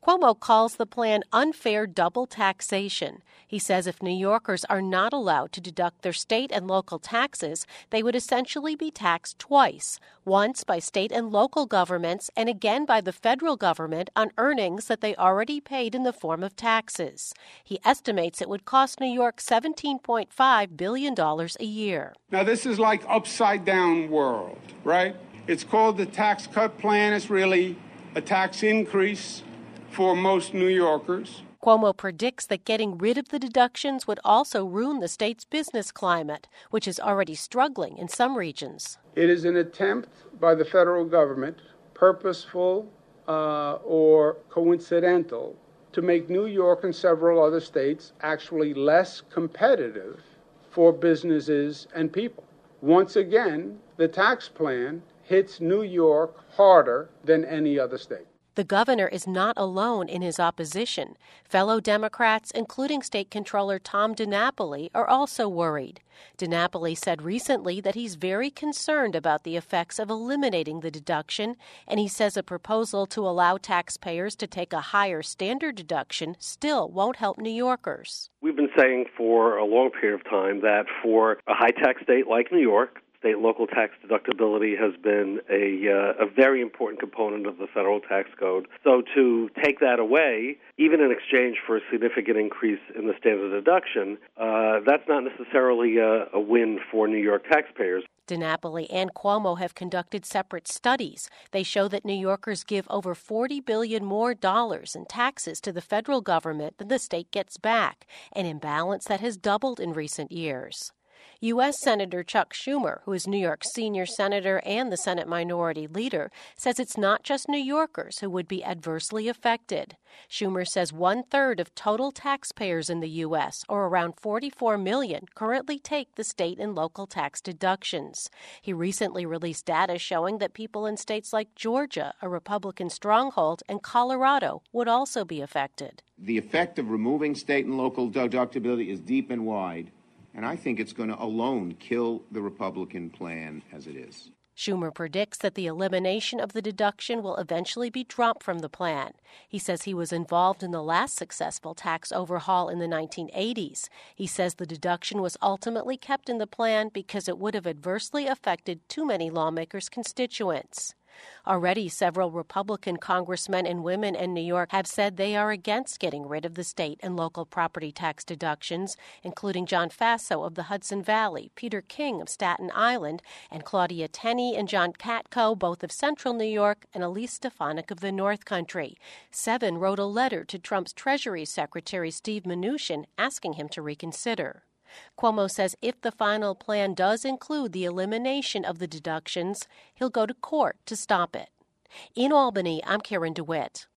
Cuomo calls the plan unfair double taxation. He says if New Yorkers are not allowed to deduct their state and local taxes, they would essentially be taxed twice, once by state and local governments and again by the federal government on earnings that they already paid in the form of taxes. He estimates it would cost New York $17.5 billion a year. Now, this is like upside down world, right? It's called the tax cut plan. It's really a tax increase for most New Yorkers. Cuomo predicts that getting rid of the deductions would also ruin the state's business climate, which is already struggling in some regions. It is an attempt by the federal government, purposeful or coincidental, to make New York and several other states actually less competitive for businesses and people. Once again, the tax plan hits New York harder than any other state. The governor is not alone in his opposition. Fellow Democrats, including State Controller Tom DiNapoli, are also worried. DiNapoli said recently that he's very concerned about the effects of eliminating the deduction, and he says a proposal to allow taxpayers to take a higher standard deduction still won't help New Yorkers. We've been saying for a long period of time that for a high-tax state like New York, state and local tax deductibility has been a very important component of the federal tax code. So to take that away, even in exchange for a significant increase in the standard deduction, that's not necessarily a win for New York taxpayers. DiNapoli and Cuomo have conducted separate studies. They show that New Yorkers give over $40 billion more in taxes to the federal government than the state gets back, an imbalance that has doubled in recent years. U.S. Senator Chuck Schumer, who is New York's senior senator and the Senate Minority Leader, says it's not just New Yorkers who would be adversely affected. Schumer says 1/3 of total taxpayers in the U.S., or around 44 million, currently take the state and local tax deductions. He recently released data showing that people in states like Georgia, a Republican stronghold, and Colorado would also be affected. The effect of removing state and local deductibility is deep and wide. And I think it's going to alone kill the Republican plan as it is. Schumer predicts that the elimination of the deduction will eventually be dropped from the plan. He says he was involved in the last successful tax overhaul in the 1980s. He says the deduction was ultimately kept in the plan because it would have adversely affected too many lawmakers' constituents. Already, several Republican congressmen and women in New York have said they are against getting rid of the state and local property tax deductions, including John Faso of the Hudson Valley, Peter King of Staten Island, and Claudia Tenney and John Katko, both of Central New York, and Elise Stefanik of the North Country. 7 wrote a letter to Trump's Treasury Secretary Steve Mnuchin asking him to reconsider. Cuomo says if the final plan does include the elimination of the deductions, he'll go to court to stop it. In Albany, I'm Karen DeWitt.